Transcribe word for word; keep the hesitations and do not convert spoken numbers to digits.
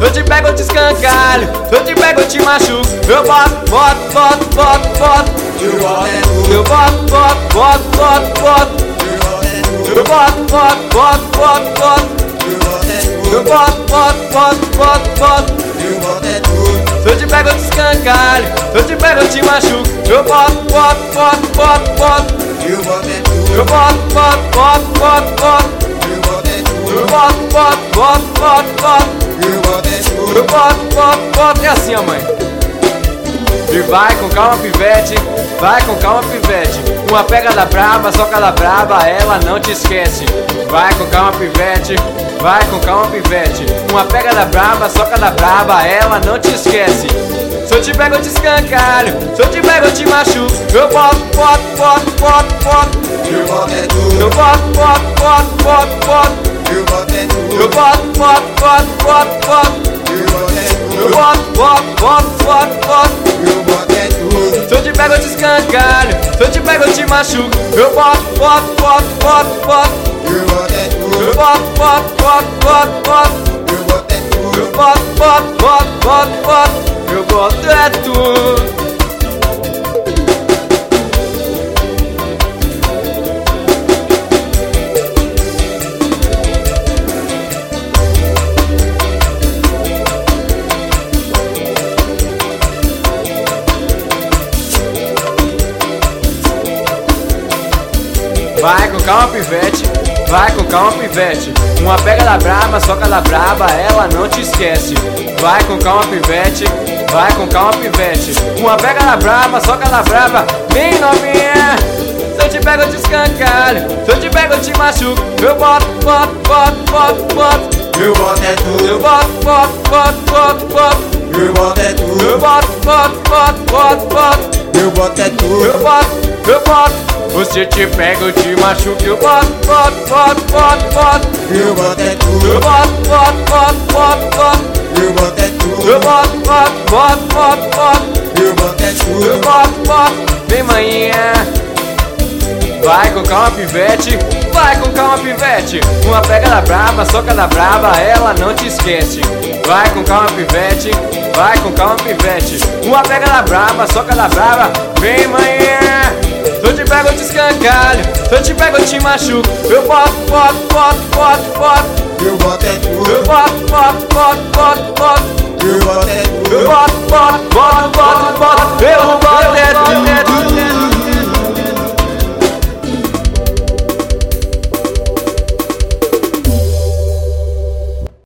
eu te pego, eu te escangalho. Se eu te pego, eu te machuco. Eu boto, boto, boto, boto, boto. Eu boto é tudo. Eu boto, boto, boto, boto, boto. Eu boto é tudo. Eu boto, boto, boto, boto, boto. Eu boto é tudo. Eu boto, boto, boto, boto, boto. Eu boto é tudo. Se eu te pego, eu te escangalho. Se eu te pego, eu te machuco. Eu boto, boto, boto, boto, boto. Eu boto é tudo. Eu boto, boto, boto, boto, boto. Eu boto é tudo. Eu boto, boto, boto, boto, boto. Eu boto é tudo. Eu boto, boto, boto. É assim, ó, mãe. E vai com calma, pivete. Vai com calma, pivete. Uma pegada braba, soca da braba, ela não te esquece. Vai com calma, pivete. Vai com calma, pivete. Uma pegada braba, soca da braba, ela não te esquece. Se eu te pego, eu te escangalho. Se eu te pego, eu te machuco. Eu boto, boto, boto, boto, boto. Eu boto é tudo. Eu boto, boto, boto, boto, boto. Eu boto é tudo. Eu boto, boto, boto, boto, boto. Eu boto é tudo. Eu boto, boto, boto, boto, boto. Eu boto é tudo. Se eu te pego, eu te escangalho. Se eu te pego, eu te machuco. Eu boto, boto, boto, boto, boto. Eu boto é tudo. Eu boto, boto, boto, boto, boto. Eu boto é tudo. Eu boto, boto, boto, boto, boto. Eu boto é tudo. Vai com calma, pivete. Vai com calma, pivete. Uma pega da braba, soca da braba, ela não te esquece. Vai com calma, pivete. Vai com calma, pivete. Uma pega da braba, soca da braba, vem novinha. Se eu te pego, eu te escangalho. Se eu te pego, eu te machuco. Eu boto, boto, boto, boto, boto. Eu boto é tudo. Eu boto, boto, boto, boto, boto. Eu boto é Eu tudo. boto, boto, boto, boto, boto. Eu boto é tudo. Eu boto, eu boto. Você te pega, eu te machuco. Eu boto, boto, boto, boto, boto. Eu boto é Eu tudo. boto, boto, boto, boto, boto. Eu boto é tudo. Eu boto, boto, boto, boto, boto. Eu boto é Eu tudo. boto, boto. Vem, manhinha. Vai com calma, pivete. Vai com calma, pivete. Uma pega da braba, soca da braba, ela não te esquece. Vai com calma, pivete. Vai com calma, pivete. Uma pega da braba, soca da braba, vem, manhinha. Se eu te pego, eu te escangalho. Se eu te pego, eu te machuco. Eu boto, boto, boto, boto, boto. Eu boto é Eu tudo. boto, boto, boto, boto, boto. Eu boto é Eu tudo. boto, boto, boto,